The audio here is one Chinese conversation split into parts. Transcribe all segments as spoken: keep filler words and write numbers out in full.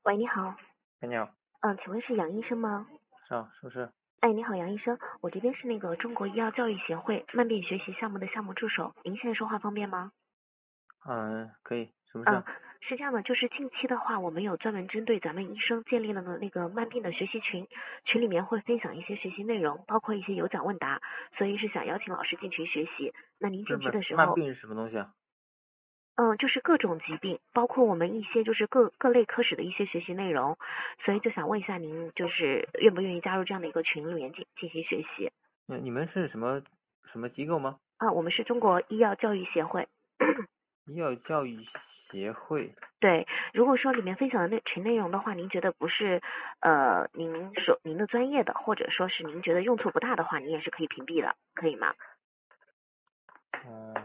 喂，你好。 哎，你好。 嗯，请问是杨医生吗？ 是啊，是不是？ 哎，你好，杨医生，我这边是那个中国医药教育协会慢病学习项目的项目助手，您现在说话方便吗？ 嗯，可以，什么嗯， 事？ 是这样的，就是近期的话，我们有专门针对咱们医生建立了个那个慢病的学习群，群里面会分享一些学习内容，包括一些有奖问答，所以是想邀请老师进群学习。那您进去不是不是， 的时候， 慢病是什么东西啊？ 嗯，就是各种疾病，包括我们一些就是各各类科室的一些学习内容，所以就想问一下您，就是愿不愿意加入这样的一个群里面进进行学习？ 你你们是什么什么机构吗？ 啊，我们是中国医药教育协会。 医药教育协会。 对，如果说里面分享的内群内容的话，您觉得不是呃您所您的专业的，或者说是您觉得用处不大的话，您也是可以屏蔽的，可以吗？ 哦、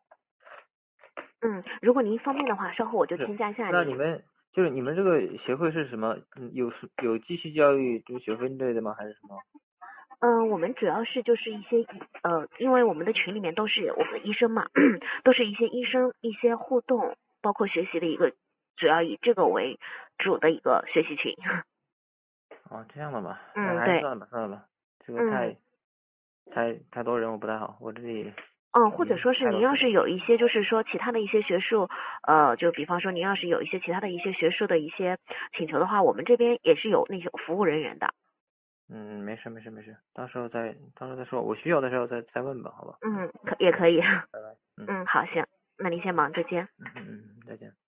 嗯，如果您方便的话，稍后我就是。 添加一下您。 那你们就是你们这个协会是什么？嗯有是有继续教育就是学分类的吗？还是什么？ 嗯，我们主要是就是一些呃，因为我们的群里面都是我们的医生嘛，都是一些医生一些互动，包括学习的一个，主要以这个为主的一个学习群。 哦，这样的吧，那嗯，对， 还是算了吧，算了吧，这个嗯。 太太太多人我不太好，我这里嗯，或已经者说是太多学了。 您要是有一些就是说其他的一些学术，呃，就比方说您要是有一些其他的一些学术的一些请求的话，我们这边也是有那种服务人员的。 嗯，没事没事没事，到时候再到时候再说，我需要的时候再再问吧，好吧。嗯， 嗯，可也可以。 拜拜。嗯嗯，好，行，那您先忙，再见。 嗯嗯嗯，再见。